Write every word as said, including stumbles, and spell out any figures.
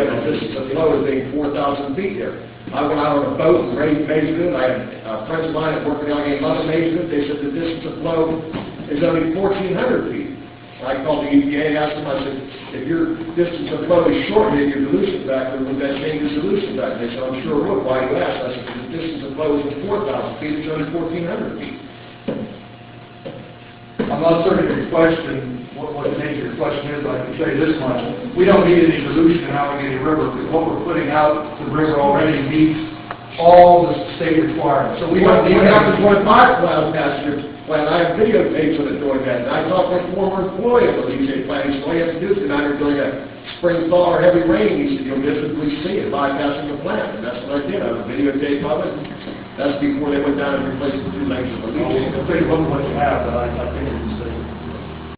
of the distance of flow as being four thousand feet here. I went out on a boat and raised, measured it. I had uh, friends of mine that worked in Allegheny Mother measured it. They said the distance of flow is only fourteen hundred feet. I called the E P A and asked them, I said, if your distance of flow is shortened in your dilution factor, would that change your dilution factor? They said, I'm sure it would. Why do you ask? I said, because the distance of flow is four thousand feet, it's only fourteen hundred feet. I'm not certain of your question, what, what the nature of your question is, but I can tell you this much. We don't need any dilution in Allegheny River because what we're putting out to the river already meets all the state requirements. So we don't need What happens any. when a bypass plant? I have videotapes of it doing that. And I talked to a former employee of the D J plant. He said, all you have to do is go down here during a spring thaw or heavy rain. He said, you'll visibly see it bypassing the plant. And that's what I did. I have a videotape of it. That's before they went down and replaced the two lanes of the I'll leachate. take a look at what you have, but I, I think it's